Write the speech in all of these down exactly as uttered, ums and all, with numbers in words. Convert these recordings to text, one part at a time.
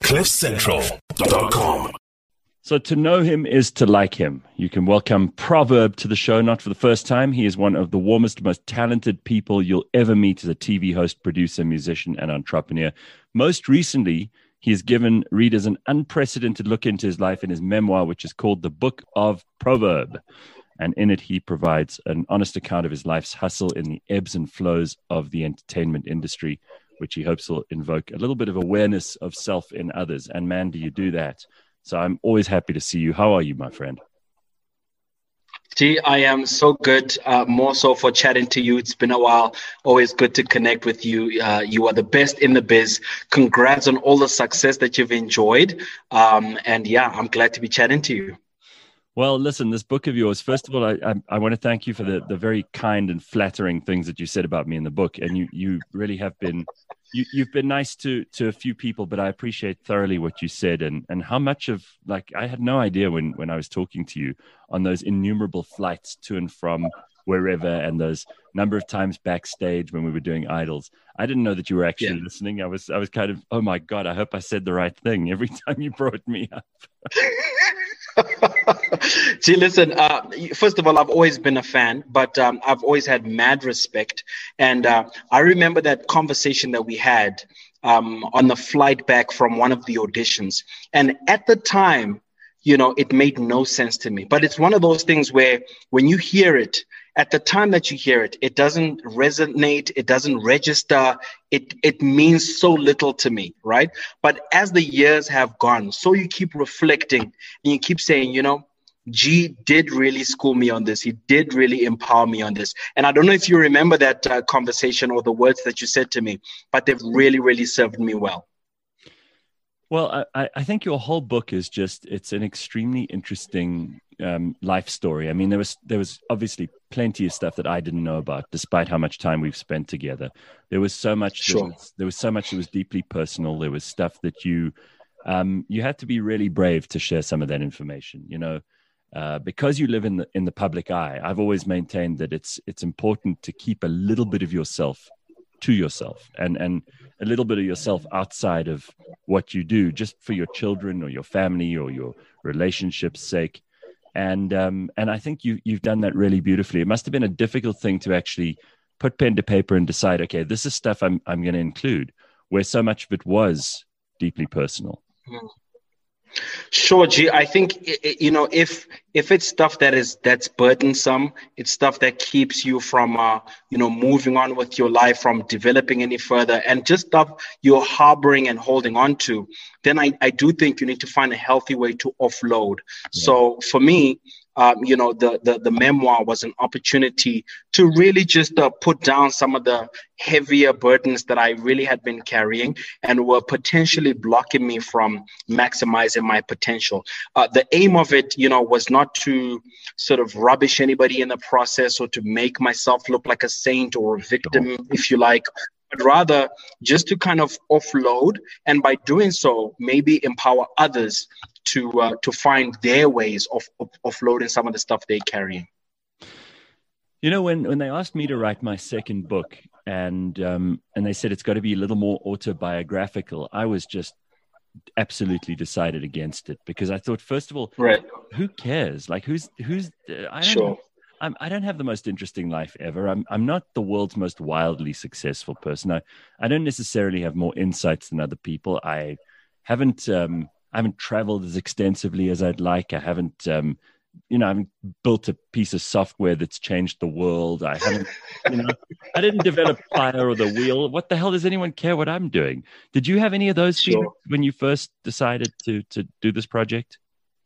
cliff central dot com. So to know him is to like him. You can welcome Proverb to the show, not for the first time. He is one of the warmest, most talented people you'll ever meet as a T V host, producer, musician, and entrepreneur. Most recently, he has given readers an unprecedented look into his life in his memoir, which is called The Book of Proverb. And in it, he provides an honest account of his life's hustle in the ebbs and flows of the entertainment industry, which he hopes will invoke a little bit of awareness of self in others. And man, do you do that. So I'm always happy to see you. How are you, my friend? Gee, I am so good. Uh, more so for chatting to you. It's been a while. Always good to connect with you. Uh, you are the best in the biz. Congrats on all the success that you've enjoyed. Um, and yeah, I'm glad to be chatting to you. Well, listen, this book of yours, first of all, I, I, I want to thank you for the, the very kind and flattering things that you said about me in the book. And you, you really have been, you, you've been nice to, to a few people, but I appreciate thoroughly what you said and, and how much of, like, I had no idea when, when I was talking to you on those innumerable flights to and from wherever and those number of times backstage when we were doing Idols. I didn't know that you were actually yeah. listening. I was, I was kind of, oh my God, I hope I said the right thing every time you brought me up. See, listen, uh, first of all, I've always been a fan, but um, I've always had mad respect. And uh, I remember that conversation that we had um, on the flight back from one of the auditions. And at the time, you know, it made no sense to me. But it's one of those things where when you hear it, at the time that you hear it, it doesn't resonate, it doesn't register, it it means so little to me, right? But as the years have gone, so you keep reflecting and you keep saying, you know, G did really school me on this. He did really empower me on this. And I don't know if you remember that uh, conversation or the words that you said to me, but they've really, really served me well. Well, I, I think your whole book is just, it's an extremely interesting um, life story. I mean, there was there was obviously plenty of stuff that I didn't know about, despite how much time we've spent together. There was so much, sure. that was, there was so much that was deeply personal. There was stuff that you, um, you had to be really brave to share some of that information, you know, uh, because you live in the, in the public eye. I've always maintained that it's, it's important to keep a little bit of yourself to yourself and, and a little bit of yourself outside of what you do, just for your children or your family or your relationship's sake. And, um, and I think you, you've done that really beautifully. It must've been a difficult thing to actually put pen to paper and decide, okay, this is stuff I'm, I'm going to include, where so much of it was deeply personal. Mm. Sure, G. I think, you know, if if it's stuff that is that's burdensome, it's stuff that keeps you from, uh, you know, moving on with your life, from developing any further, and just stuff you're harboring and holding on to, then I, I do think you need to find a healthy way to offload. Yeah. So for me, um, you know, the, the the memoir was an opportunity to really just uh, put down some of the heavier burdens that I really had been carrying and were potentially blocking me from maximizing my potential. Uh, the aim of it, you know, was not to sort of rubbish anybody in the process or to make myself look like a saint or a victim, if you like, but rather just to kind of offload, and by doing so, maybe empower others to uh, to find their ways of, of offloading some of the stuff they're carrying. You know, when, when they asked me to write my second book and um, and they said it's got to be a little more autobiographical, I was just absolutely decided against it, because I thought, first of all, right. who cares? Like, who's who's? I don't, sure. I'm, I don't have the most interesting life ever. I'm I'm not the world's most wildly successful person. I, I don't necessarily have more insights than other people. I haven't um, I haven't traveled as extensively as I'd like. I haven't um, you know, I haven't built a piece of software that's changed the world. I haven't, you know, I didn't develop fire or the wheel. What the hell does anyone care what I'm doing? Did you have any of those sure. feelings when you first decided to to do this project?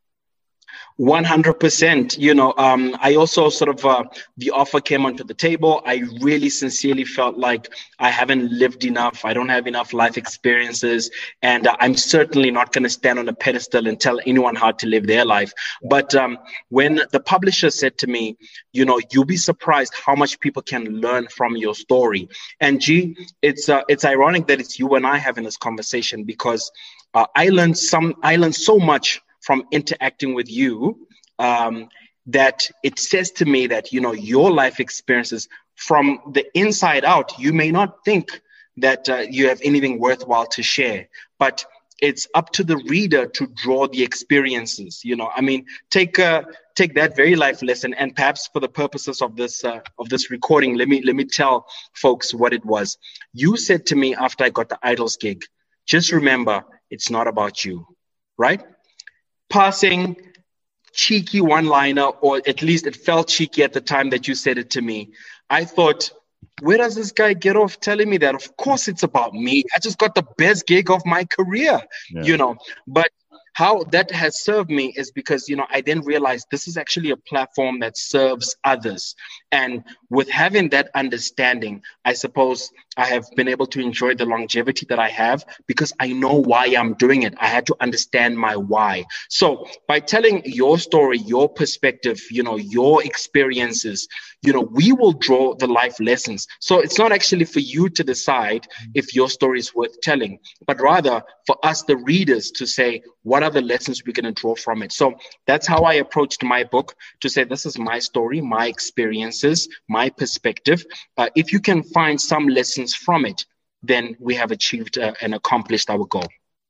one hundred percent. You know, um, I also sort of, uh, the offer came onto the table. I really sincerely felt like I haven't lived enough. I don't have enough life experiences. And uh, I'm certainly not going to stand on a pedestal and tell anyone how to live their life. But um, when the publisher said to me, you know, you'll be surprised how much people can learn from your story. And G, it's uh, it's ironic that it's you and I having this conversation, because uh, I learned some, I learned so much from interacting with you, um, that it says to me that, you know, your life experiences from the inside out, you may not think that uh, you have anything worthwhile to share, but it's up to the reader to draw the experiences. You know, I mean, take uh, take that very life lesson, and perhaps for the purposes of this uh, of this recording, let me let me tell folks what it was. You said to me after I got the Idols gig, just remember, it's not about you, right? Passing cheeky one-liner, or at least it felt cheeky at the time that you said it to me. I thought, where does this guy get off telling me that? Of course it's about me. I just got the best gig of my career, yeah. you know. But how that has served me is because, you know, I then realized this is actually a platform that serves others. And with having that understanding, I suppose I have been able to enjoy the longevity that I have because I know why I'm doing it. I had to understand my why. So by telling your story, your perspective, you know, your experiences, you know, we will draw the life lessons. So it's not actually for you to decide if your story is worth telling, but rather for us, the readers, to say, what are the lessons we're going to draw from it? So that's how I approached my book, to say, this is my story, my experiences, my perspective. Uh, if you can find some lessons from it, then we have achieved uh, and accomplished our goal.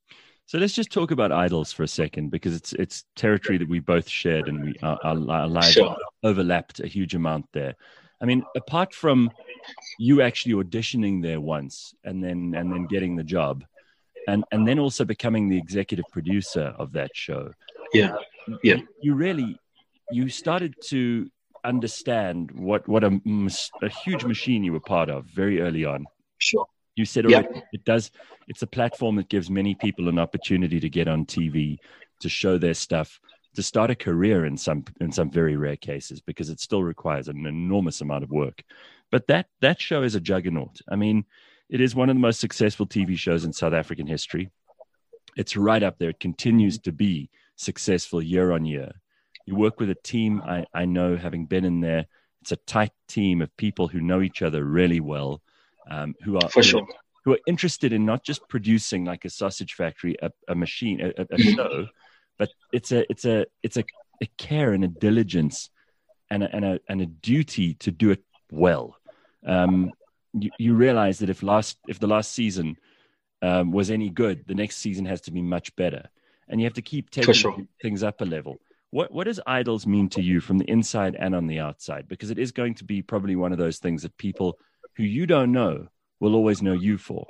So let's just talk about Idols for a second, because it's it's territory that we both shared, and we our, our, our lives Sure. overlapped a huge amount there. I mean, apart from you actually auditioning there once and then and then getting the job, and and then also becoming the executive producer of that show. Yeah, yeah. You, you really you started to understand what what a, a huge machine you were part of very early on. Sure. You said Yep. already, it does. It's a platform that gives many people an opportunity to get on T V, to show their stuff, to start a career in some in some very rare cases, because it still requires an enormous amount of work. But that that show is a juggernaut. I mean, it is one of the most successful T V shows in South African history. It's right up there. It continues to be successful year on year. You work with a team. I, I know, having been in there, it's a tight team of people who know each other really well. Um, who are For sure. who are interested in not just producing, like a sausage factory, a, a machine, a, a show, but it's a it's a it's a, a care and a diligence and a, and a and a duty to do it well. Um, you, you realize that if last if the last season um, was any good, the next season has to be much better, and you have to keep taking sure. things up a level. What what does Idols mean to you from the inside and on the outside? Because it is going to be probably one of those things that people who you don't know will always know you for.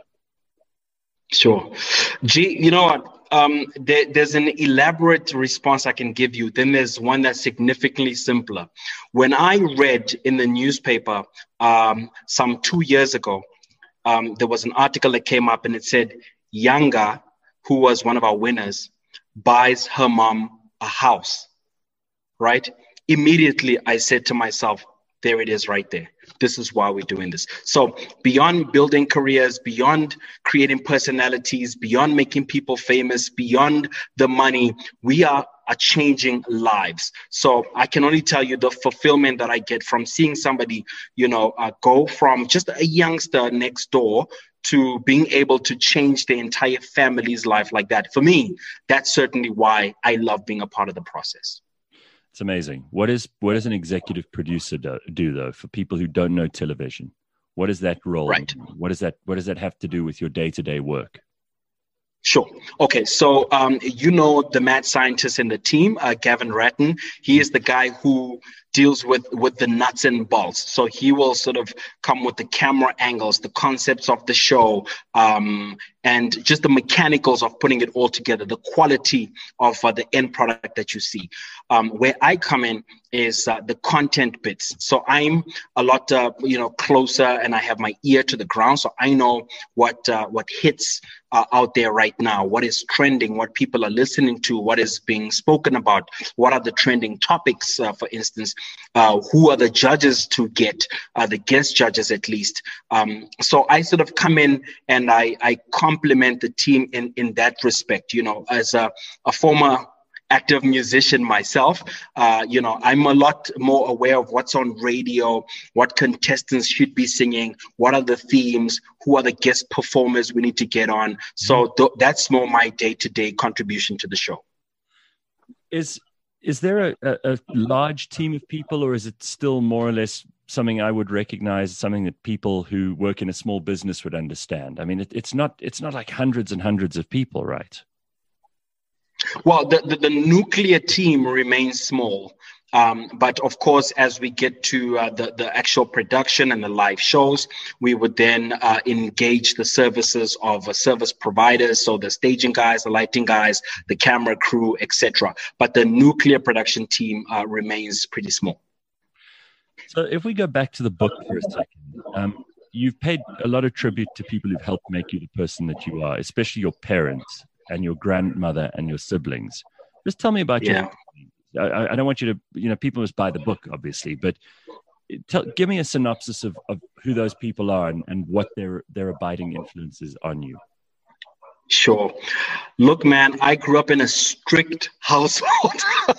Sure. G, you know what? Um, there, there's an elaborate response I can give you. Then there's one that's significantly simpler. When I read in the newspaper um, some two years ago, um, there was an article that came up and it said, Yanga, who was one of our winners, buys her mom a house, right? Immediately, I said to myself, there it is right there. This is why we're doing this. So beyond building careers, beyond creating personalities, beyond making people famous, beyond the money, we are, are changing lives. So I can only tell you the fulfillment that I get from seeing somebody, you know, uh, go from just a youngster next door to being able to change the entire family's life like that. For me, that's certainly why I love being a part of the process. It's amazing. What is what does an executive producer do, do though, for people who don't know television? What is that role? Right. What does that what does that have to do with your day-to-day work? Sure. Okay. So, um, you know, the mad scientist in the team, uh, Gavin Ratton, he is the guy who deals with, with the nuts and bolts. So he will sort of come with the camera angles, the concepts of the show, um, and just the mechanicals of putting it all together, the quality of uh, the end product that you see. Um, where I come in is uh, the content bits. So I'm a lot, uh, you know, closer, and I have my ear to the ground. So I know what uh, what hits uh, out there right now, what is trending, what people are listening to, what is being spoken about, what are the trending topics, uh, for instance, uh, who are the judges to get, uh, the guest judges at least. Um, so I sort of come in and I, I complement the team in, in that respect, you know, as a, a former active musician myself, uh, you know, I'm a lot more aware of what's on radio, what contestants should be singing, what are the themes, who are the guest performers we need to get on. So th- that's more my day-to-day contribution to the show. Is is there a, a, a large team of people, or is it still more or less something I would recognize, something that people who work in a small business would understand? I mean, it, it's not it's not like hundreds and hundreds of people, right? Well, the, the, the nuclear team remains small. Um, but of course, as we get to uh, the, the actual production and the live shows, we would then uh, engage the services of uh, service providers. So the staging guys, the lighting guys, the camera crew, et cetera. But the nuclear production team uh, remains pretty small. So if we go back to the book for a second, um, you've paid a lot of tribute to people who've helped make you the person that you are, especially your parents and your grandmother and your siblings. Just tell me about yeah. your I, I don't want you to, you know, people must buy the book, obviously, but tell, give me a synopsis of, of who those people are and, and what their, their abiding influences on you. Sure. Look, man, I grew up in a strict household.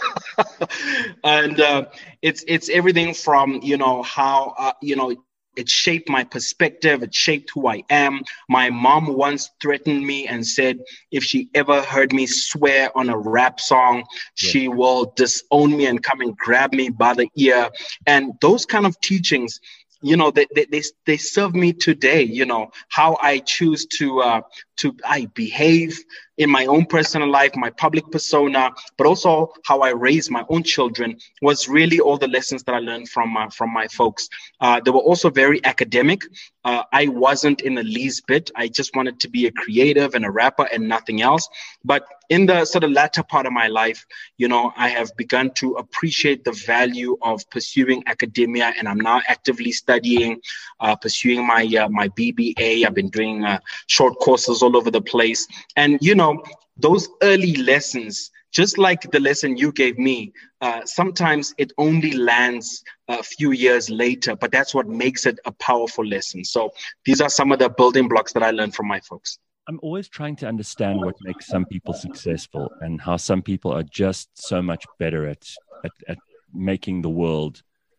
and uh, it's it's everything from, you know, how, uh, you know, it shaped my perspective. It shaped who I am. My mom once threatened me and said, if she ever heard me swear on a rap song, yeah. she will disown me and come and grab me by the ear. And those kind of teachings, you know, they they they, they serve me today. You know, how I choose to uh, to I behave in my own personal life, my public persona, but also how I raise my own children was really all the lessons that I learned from uh, from my folks. Uh, they were also very academic. Uh, I wasn't in the least bit. I just wanted to be a creative and a rapper and nothing else. But in the sort of latter part of my life, you know, I have begun to appreciate the value of pursuing academia, and I'm now actively studying, uh, pursuing my uh, my B B A. I've been doing uh, short courses all over the place, and you know, those early lessons, just like the lesson you gave me, uh, sometimes it only lands a few years later, but that's what makes it a powerful lesson. So these are some of the building blocks that I learned from my folks. I'm always trying to understand what makes some people successful and how some people are just so much better at at, at making the world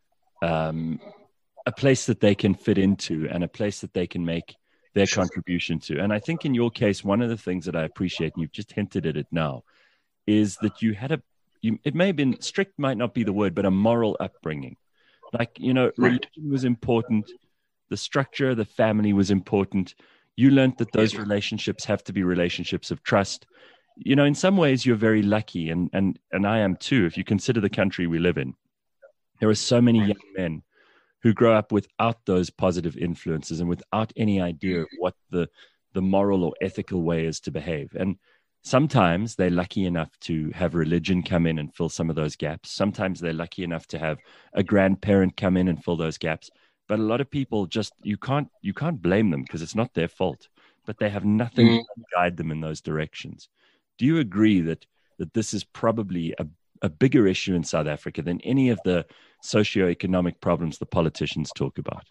um, a place that they can fit into and a place that they can make their contribution to. And I think in your case, one of the things that I appreciate, and you've just hinted at it now, is that you had a, you, it may have been, strict might not be the word, but a moral upbringing. Like, you know, religion was important. The structure of the family was important. You learned that those relationships have to be relationships of trust. You know, in some ways you're very lucky, and, and, and I am too. If you consider the country we live in, there are so many young men who grow up without those positive influences and without any idea of what the, the moral or ethical way is to behave. And sometimes they're lucky enough to have religion come in and fill some of those gaps. Sometimes they're lucky enough to have a grandparent come in and fill those gaps. But a lot of people just, you can't, you can't blame them because it's not their fault, but they have nothing mm. to guide them in those directions. Do you agree that, that this is probably a, a bigger issue in South Africa than any of the socioeconomic problems the politicians talk about?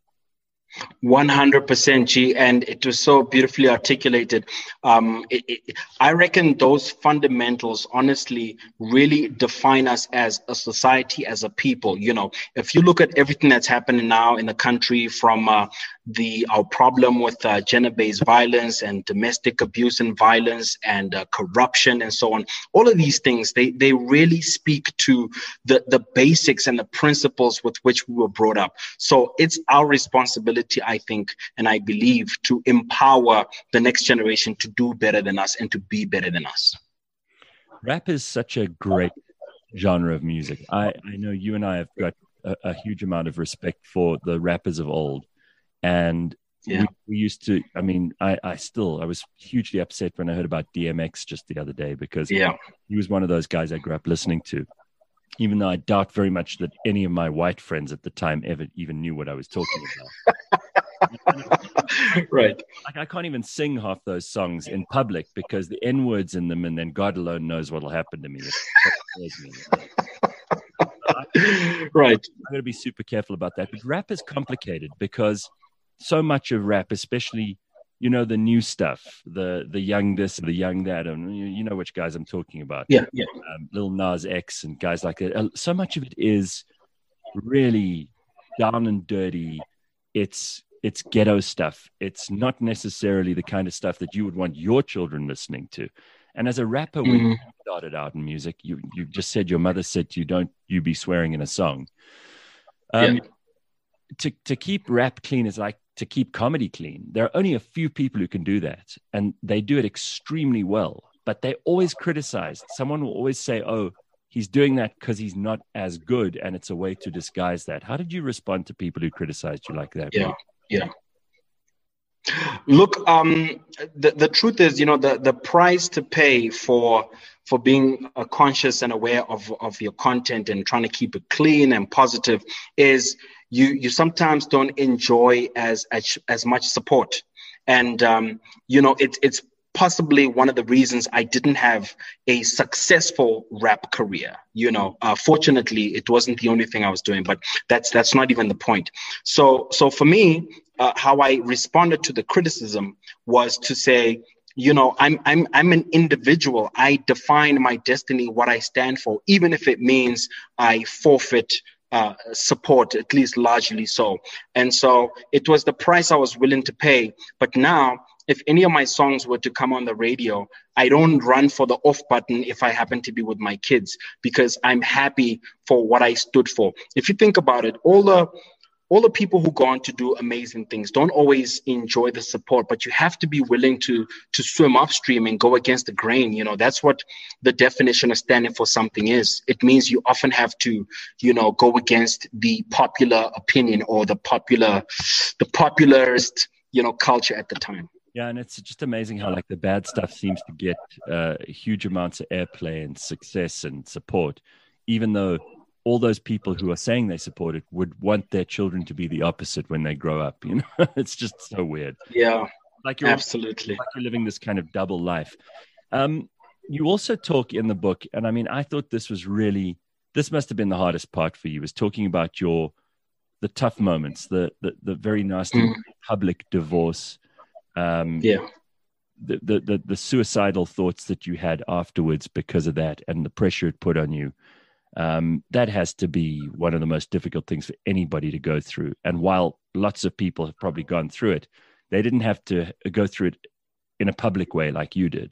one hundred percent, G, and it was so beautifully articulated. Um, it, it, I reckon those fundamentals honestly really define us as a society, as a people. You know, if you look at everything that's happening now in the country, from uh, the our problem with uh, gender-based violence and domestic abuse and violence and uh, corruption and so on, all of these things, they they really speak to the the basics and the principles with which we were brought up. So it's our responsibility, I think, and I believe, to empower the next generation to do better than us and to be better than us. Rap is such a great genre of music. I, I know you and I have got a, a huge amount of respect for the rappers of old. And yeah. we, we used to, I mean, I, I still, I was hugely upset when I heard about D M X just the other day, because yeah. he was one of those guys I grew up listening to, even though I doubt very much that any of my white friends at the time ever even knew what I was talking about. Right. Like, I can't even sing half those songs in public because the N words in them, and then God alone knows what will happen to me. Right. I'm going to be super careful about that. But rap is complicated because so much of rap, especially, you know, the new stuff, the the young this, the young that, and you, you know which guys I'm talking about. Yeah, yeah. Um, Lil Nas X and guys like that. So much of it is really down and dirty. It's it's ghetto stuff. It's not necessarily the kind of stuff that you would want your children listening to. And as a rapper, when mm. you started out in music, you you just said your mother said to you, don't you be swearing in a song. Um, yeah. To to keep rap clean is like to keep comedy clean. There are only a few people who can do that, and they do it extremely well. but they always criticized. Someone will always say, oh, he's doing that because he's not as good, and it's a way to disguise that. How did you respond to people who criticized you like that? Yeah, yeah. Look, um, the, the truth is, you know, the, the price to pay for for being uh, conscious and aware of, of your content and trying to keep it clean and positive is you you sometimes don't enjoy as as, as much support. And, um, you know, it, it's possibly one of the reasons I didn't have a successful rap career. You know, uh, fortunately, it wasn't the only thing I was doing, but that's that's not even the point. So so for me, uh, how I responded to the criticism was to say, you know, I'm I'm I'm an individual. I define my destiny, what I stand for, even if it means I forfeit uh, support, at least largely so. And so it was the price I was willing to pay. But now, if any of my songs were to come on the radio, I don't run for the off button if I happen to be with my kids, because I'm happy for what I stood for. If you think about it, all the all the people who go on to do amazing things don't always enjoy the support, but you have to be willing to to swim upstream and go against the grain. You know, that's what the definition of standing for something is. It means you often have to, you know, go against the popular opinion or the popular, the popularist, you know, culture at the time. Yeah, and it's just amazing how like the bad stuff seems to get uh, huge amounts of airplay and success and support, even though all those people who are saying they support it would want their children to be the opposite when they grow up. You know, it's just so weird. Yeah, like you're absolutely. Like you're living this kind of double life. Um, you also talk in the book, and I mean, I thought this was really, this must have been the hardest part for you, was talking about your, the tough moments, the the, the very nasty mm. public divorce. Um, yeah. The, the the the suicidal thoughts that you had afterwards because of that, and the pressure it put on you. Um, that has to be one of the most difficult things for anybody to go through. And while lots of people have probably gone through it, they didn't have to go through it in a public way like you did.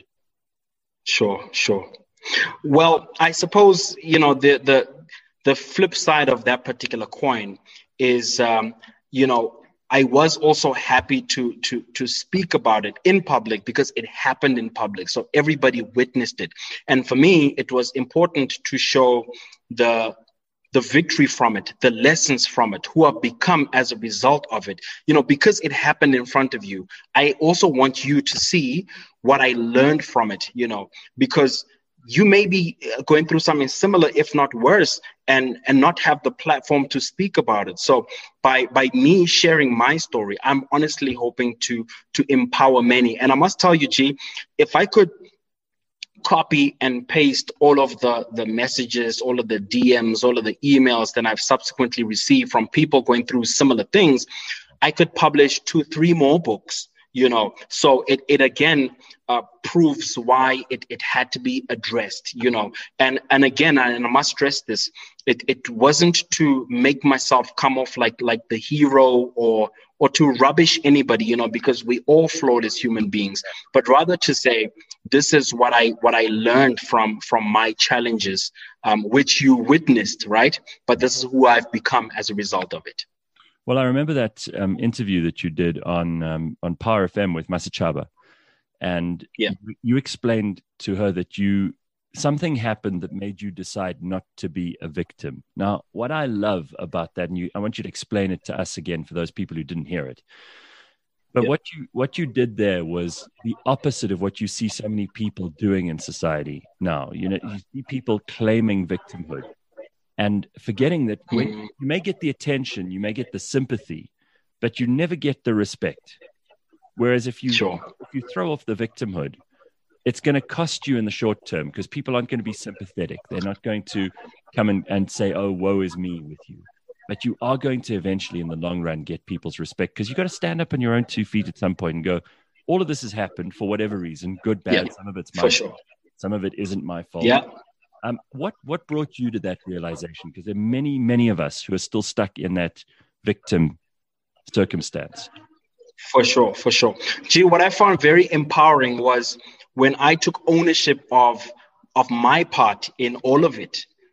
Sure, sure. Well, I suppose, you know, the the the flip side of that particular coin is, um, you know, I was also happy to to to speak about it in public because it happened in public. So everybody witnessed it. And for me, it was important to show the the victory from it, the lessons from it, who have become as a result of it. You know, because it happened in front of you, I also want you to see what I learned from it, you know, because you may be going through something similar, if not worse, and, and not have the platform to speak about it. So by by me sharing my story, I'm honestly hoping to to empower many. And I must tell you, G, if I could copy and paste all of the, the messages, all of the D Ms, all of the emails that I've subsequently received from people going through similar things, I could publish two, three more books. You know, so it, it again uh, proves why it, it had to be addressed, you know, and and again, and I must stress this, it, it wasn't to make myself come off like like the hero or or to rubbish anybody, you know, because we all flawed as human beings, but rather to say, this is what I what I learned from from my challenges, um, which you witnessed, right? But this is who I've become as a result of it. Well, I remember that um, interview that you did on um, on Power F M with Masechaba, and yeah. you, you explained to her that you something happened that made you decide not to be a victim. Now, what I love about that, and you, I want you to explain it to us again for those people who didn't hear it. But yeah. what you what you did there was the opposite of what you see so many people doing in society now. You know, you see people claiming victimhood. And forgetting that when you may get the attention, you may get the sympathy, but you never get the respect. Whereas if you sure. if you throw off the victimhood, it's going to cost you in the short term because people aren't going to be sympathetic. They're not going to come and, and say, oh, woe is me with you. But you are going to eventually, in the long run, get people's respect because you've got to stand up on your own two feet at some point and go, all of this has happened for whatever reason, good, bad. Yeah, some of it's my for fault. Sure. Some of it isn't my fault. Yeah. Um, what what brought you to that realization? Because there are many, many of us who are still stuck in that victim circumstance. For sure, for sure. Gee, what I found very empowering was when I took ownership of of my part in all of it.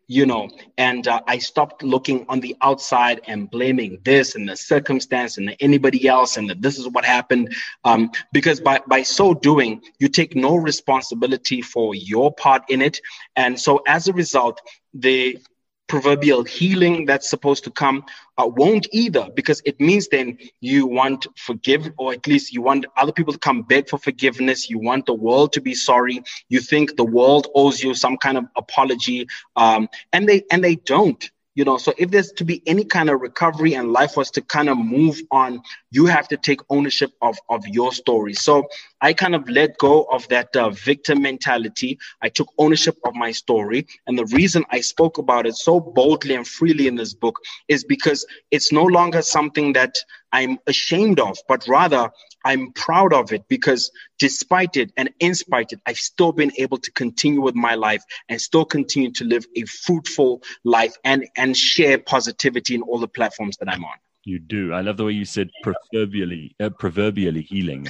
you know, and uh, I stopped looking on the outside and blaming this and the circumstance and the anybody else and that this is what happened. Um, because by, by so doing, you take no responsibility for your part in it. And so as a result, the proverbial healing that's supposed to come uh, won't either, because it means then you want forgive, or at least you want other people to come beg for forgiveness. You want the world to be sorry. You think the world owes you some kind of apology, um, and they and they don't. You know, so if there's to be any kind of recovery and life was to kind of move on, you have to take ownership of, of your story. So I kind of let go of that uh, victim mentality. I took ownership of my story. And the reason I spoke about it so boldly and freely in this book is because it's no longer something that I'm ashamed of, but rather I'm proud of it, because despite it and in spite it, I've still been able to continue with my life and still continue to live a fruitful life and, and share positivity in all the platforms that I'm on. You do. I love the way you said proverbially, uh, proverbially healing.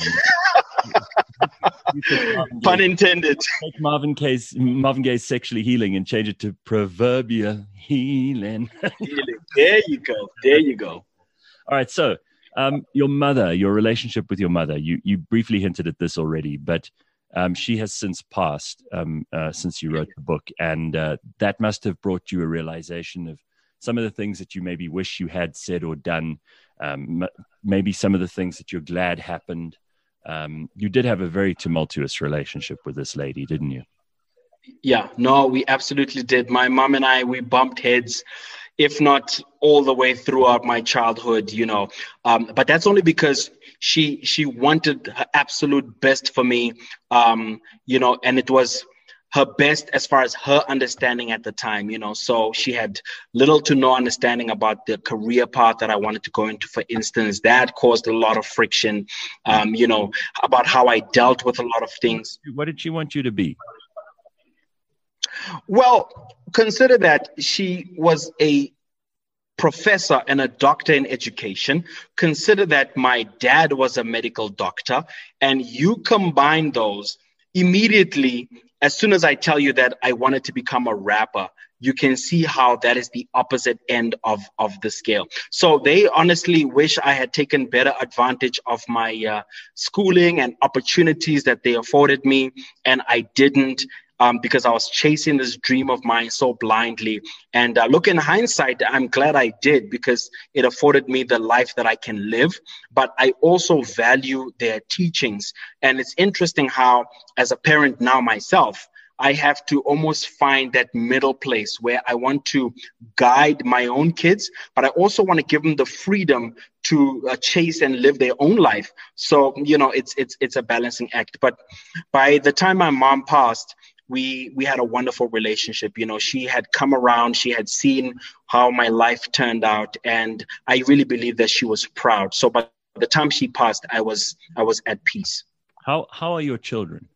Pun intended. Take Marvin Gaye's, Marvin Gaye's sexually healing and change it to proverbial healing. Healing. There you go. There you go. All right. So um, your mother, your relationship with your mother, you, you briefly hinted at this already, but um, she has since passed um, uh, since you wrote the book. And uh, that must have brought you a realization of some of the things that you maybe wish you had said or done, um, m- maybe some of the things that you're glad happened. Um, you did have a very tumultuous relationship with this lady, didn't you? Yeah, no, we absolutely did. My mom and I, we bumped heads, if not all the way throughout my childhood, you know. Um, but that's only because she she wanted her absolute best for me, um, you know, and it was her best as far as her understanding at the time, you know. So she had little to no understanding about the career path that I wanted to go into, for instance. That caused a lot of friction, um, you know, about how I dealt with a lot of things. What did she want you to be? Well, consider that she was a professor and a doctor in education. Consider that my dad was a medical doctor, and you combine those immediately. As soon as I tell you that I wanted to become a rapper, you can see how that is the opposite end of, of the scale. So they honestly wish I had taken better advantage of my uh, schooling and opportunities that they afforded me, and I didn't. Um, because I was chasing this dream of mine so blindly. And uh, look, in hindsight, I'm glad I did, because it afforded me the life that I can live. But I also value their teachings. And it's interesting how, as a parent now myself, I have to almost find that middle place where I want to guide my own kids, but I also want to give them the freedom to uh, chase and live their own life. So, you know, it's it's it's a balancing act. But by the time my mom passed, we we had a wonderful relationship. You know, she had come around, she had seen how my life turned out, and I really believe that she was proud. So by the time she passed, I was I was at peace. How how are your children?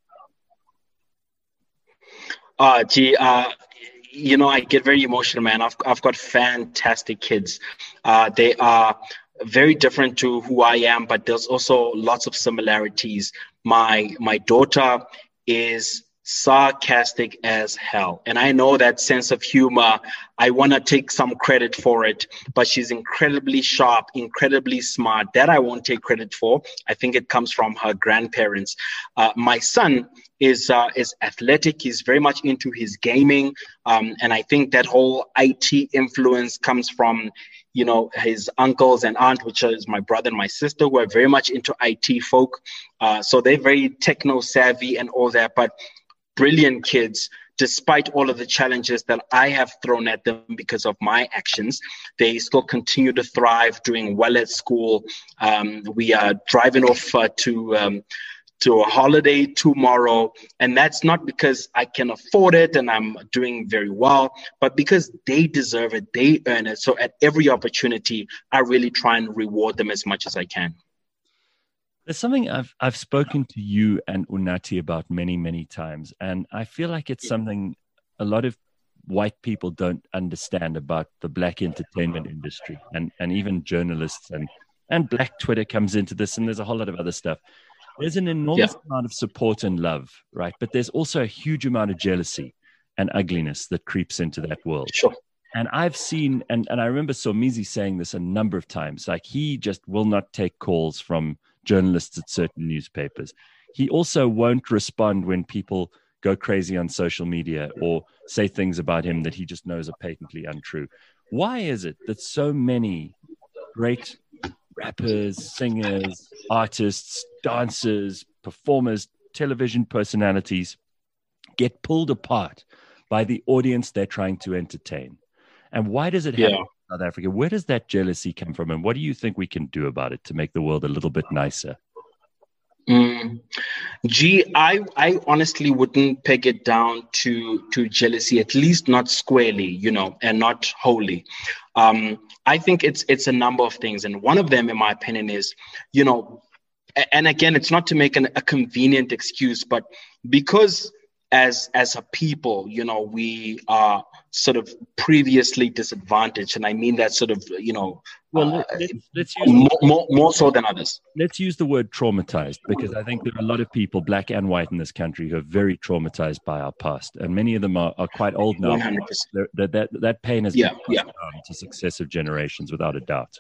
Uh, gee, uh, you know, I get very emotional, man. I've I've got fantastic kids. Uh, they are very different to who I am, but there's also lots of similarities. My my daughter is sarcastic as hell, and I know that sense of humor. I want to take some credit for it, but she's incredibly sharp, incredibly smart. That I won't take credit for. I think it comes from her grandparents. Uh, my son is uh, is athletic. He's very much into his gaming, um, and I think that whole I T influence comes from, you know, his uncles and aunt, which is my brother and my sister, who are very much into I T folk. Uh, so they're very techno savvy and all that, but brilliant kids. Despite all of the challenges that I have thrown at them because of my actions, they still continue to thrive, doing well at school. Um, we are driving off uh, to um, to a holiday tomorrow, and that's not because I can afford it and I'm doing very well, but because they deserve it, they earn it. So at every opportunity, I really try and reward them as much as I can. There's something I've I've spoken to you and Unathi about many, many times, and I feel like it's something a lot of white people don't understand about the black entertainment industry, and, and even journalists, and, and Black Twitter comes into this, and there's a whole lot of other stuff. There's an enormous yeah. amount of support and love, right? But there's also a huge amount of jealousy. and ugliness that creeps into that world. Sure. And I've seen, and, and I remember Somizi saying this a number of times, like he just will not take calls from journalists at certain newspapers. He also won't respond when people go crazy on social media or say things about him that he just knows are patently untrue. Why is it that so many great rappers, singers, artists, dancers, performers, television personalities get pulled apart by the audience they're trying to entertain? And why does it happen yeah. in South Africa? Where does that jealousy come from? And what do you think we can do about it to make the world a little bit nicer? Mm. Gee, I, I honestly wouldn't peg it down to, to jealousy, at least not squarely, you know, and not wholly. Um, I think it's it's a number of things. And one of them, in my opinion, is, you know, and again, it's not to make an, a convenient excuse, but because as as a people, you know, we are sort of previously disadvantaged. And I mean that sort of, you know, well, uh, let's, let's use more, more, more so than others. Let's use the word traumatized, because I think there are a lot of people, black and white in this country, who are very traumatized by our past. And many of them are, are quite old now. one hundred percent. That, that, that pain has yeah, been passed yeah. down to successive generations, without a doubt.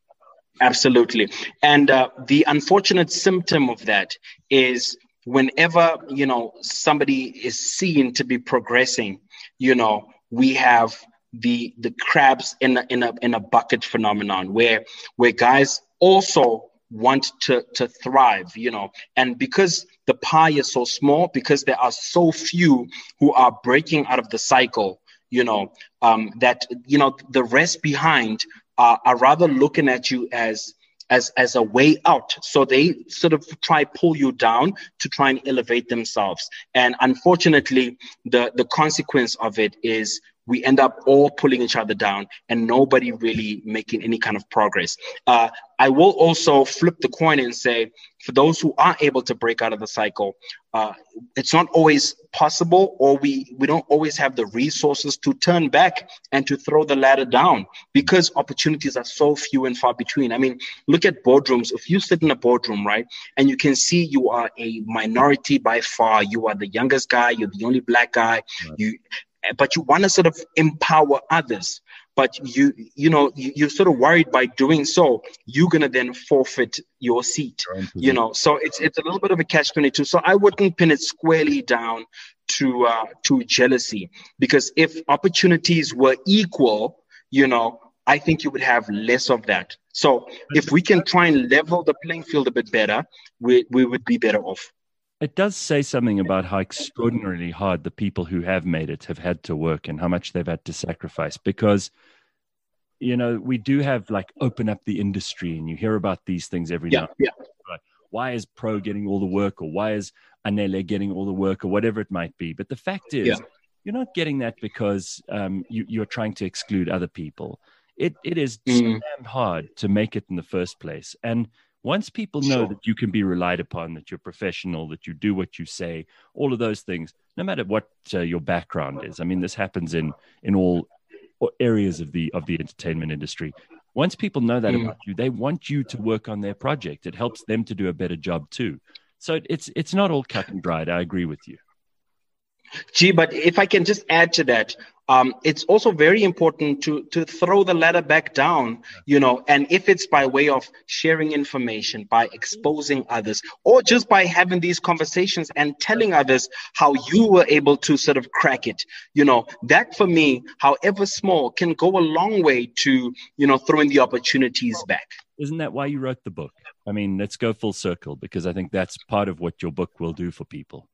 Absolutely. And uh, the unfortunate symptom of that is whenever, you know, somebody is seen to be progressing, you know, we have the the crabs in a, in a in a bucket phenomenon where where guys also want to to thrive, you know, and because the pie is so small, because there are so few who are breaking out of the cycle, you know, um, that, you know, the rest behind are, are rather looking at you as as as a way out. So they sort of try pull you down to try and elevate themselves. And unfortunately, the the consequence of it is we end up all pulling each other down and nobody really making any kind of progress. Uh, I will also flip the coin and say, for those who are able to break out of the cycle, uh, it's not always possible, or we, we don't always have the resources to turn back and to throw the ladder down, because opportunities are so few and far between. I mean, look at boardrooms. If you sit in a boardroom, right, and you can see you are a minority by far, you are the youngest guy, you're the only black guy, right. you but you want to sort of empower others, but you, you know, you, you're sort of worried by doing so, you're going to then forfeit your seat, you know, so it's, it's a little bit of a catch twenty-two. So I wouldn't pin it squarely down to, uh, to jealousy, because if opportunities were equal, you know, I think you would have less of that. So if we can try and level the playing field a bit better, we, we would be better off. It does say something about how extraordinarily hard the people who have made it have had to work and how much they've had to sacrifice, because, you know, we do have like open up the industry, and you hear about these things every yeah, now and yeah. then. Like, why is Pro getting all the work, or why is Anele getting all the work, or whatever it might be. But the fact is, yeah. you're not getting that because um, you, you're trying to exclude other people. It It is mm. so damn hard to make it in the first place. And once people know sure. that you can be relied upon, that you're professional, that you do what you say, all of those things, no matter what uh, your background is. I mean, this happens in in all areas of the of the entertainment industry. Once people know that mm. about you, they want you to work on their project. It helps them to do a better job too. So it's it's not all cut and dried. I agree with you. Gee, but if I can just add to that, um, it's also very important to to throw the ladder back down, you know, and if it's by way of sharing information, by exposing others, or just by having these conversations and telling others how you were able to sort of crack it, you know, that for me, however small, can go a long way to, you know, throwing the opportunities back. Isn't that why you wrote the book? I mean, let's go full circle, because I think that's part of what your book will do for people.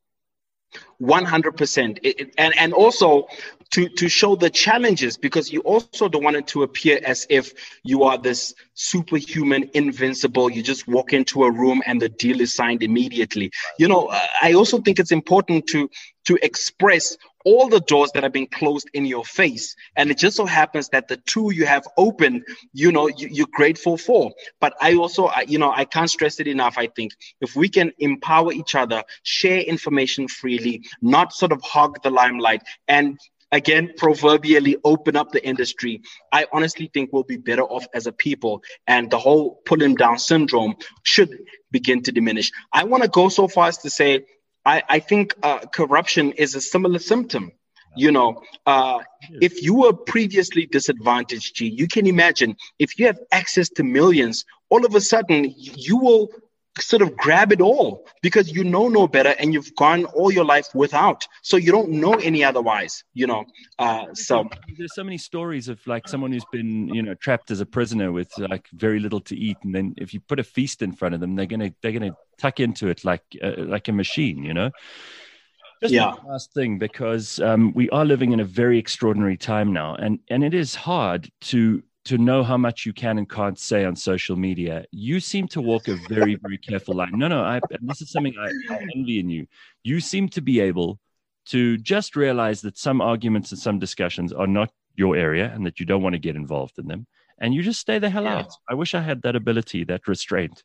one hundred percent. It, it, and, and also to, to show the challenges, because you also don't want it to appear as if you are this superhuman, invincible. You just walk into a room and the deal is signed immediately. You know, I also think it's important to to express all the doors that have been closed in your face. And it just so happens that the two you have open, you know, you, you're grateful for. But I also, you know, I can't stress it enough. I think if we can empower each other, share information freely, not sort of hog the limelight, and again, proverbially open up the industry, I honestly think we'll be better off as a people, and the whole pull him down syndrome should begin to diminish. I want to go so far as to say, I, I think uh, corruption is a similar symptom. You know, uh, if you were previously disadvantaged, G, you can imagine if you have access to millions, all of a sudden you will sort of grab it all because you know no better and you've gone all your life without. So you don't know any otherwise, you know. Uh, so there's so many stories of like someone who's been, you know, trapped as a prisoner with like very little to eat. And then if you put a feast in front of them, they're going to, they're going to tuck into it like, uh, like a machine, you know. Just yeah. one last thing, because um, we are living in a very extraordinary time now, and, and it is hard to to know how much you can and can't say on social media. You seem to walk a very, very careful line. No, no, I, and this is something I, I envy in you. You seem to be able to just realize that some arguments and some discussions are not your area and that you don't want to get involved in them, and you just stay the hell yeah. out. I wish I had that ability, that restraint.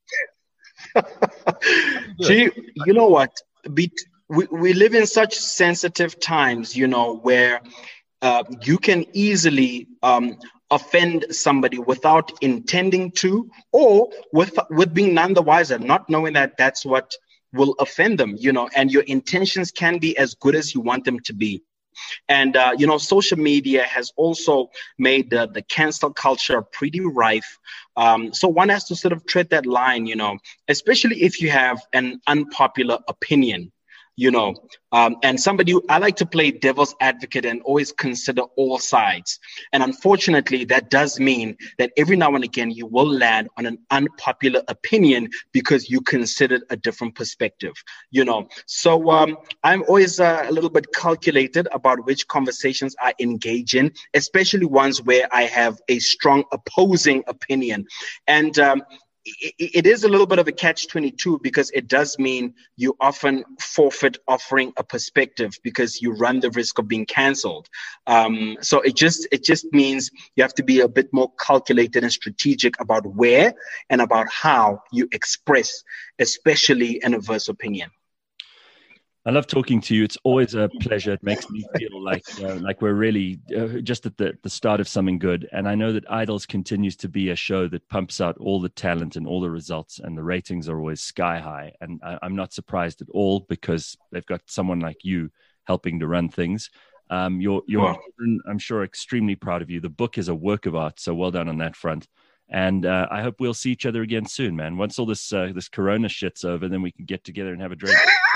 Gee, you know what? Be- We, we live in such sensitive times, you know, where uh, you can easily um, offend somebody without intending to, or with with being none the wiser, not knowing that that's what will offend them, you know, and your intentions can be as good as you want them to be. And, uh, you know, social media has also made the, the cancel culture pretty rife. Um, so one has to sort of tread that line, you know, especially if you have an unpopular opinion. You know, um, and somebody, I like to play devil's advocate and always consider all sides. And unfortunately, that does mean that every now and again, you will land on an unpopular opinion because you considered a different perspective, you know. So um, I'm always uh, a little bit calculated about which conversations I engage in, especially ones where I have a strong opposing opinion. And um, it is a little bit of a catch twenty-two because it does mean you often forfeit offering a perspective because you run the risk of being canceled. Um, so it just it just means you have to be a bit more calculated and strategic about where and about how you express, especially an adverse opinion. I love talking to you. It's always a pleasure. It makes me feel like uh, like we're really uh, just at the, the start of something good. And I know that Idols continues to be a show that pumps out all the talent and all the results, and the ratings are always sky high. And I, I'm not surprised at all because they've got someone like you helping to run things. Um, your your wow. children, I'm sure, extremely proud of you. The book is a work of art, so well done on that front. And uh, I hope we'll see each other again soon, man. Once all this uh, this Corona shit's over, then we can get together and have a drink.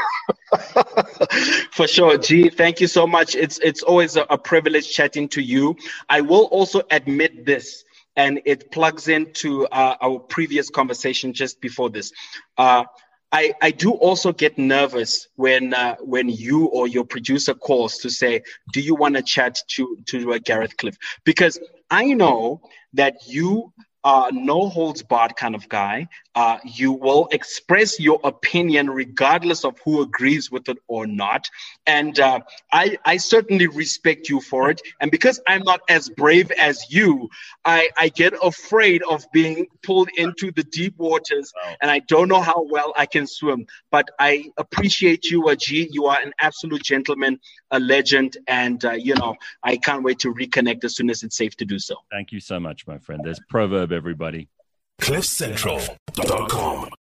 For sure, G. Thank you so much. It's it's always a, a privilege chatting to you. I will also admit this, and it plugs into uh, our previous conversation just before this. Uh, I, I do also get nervous when uh, when you or your producer calls to say, do you want to chat to, to uh, Gareth Cliff? Because I know that you are no holds barred kind of guy. Uh, you will express your opinion regardless of who agrees with it or not. And uh, I, I certainly respect you for it. And because I'm not as brave as you, I, I get afraid of being pulled into the deep waters. Wow. And I don't know how well I can swim. But I appreciate you, Ajit. You are an absolute gentleman, a legend. And, uh, you know, I can't wait to reconnect as soon as it's safe to do so. Thank you so much, my friend. There's Proverb, everybody. cliff central dot com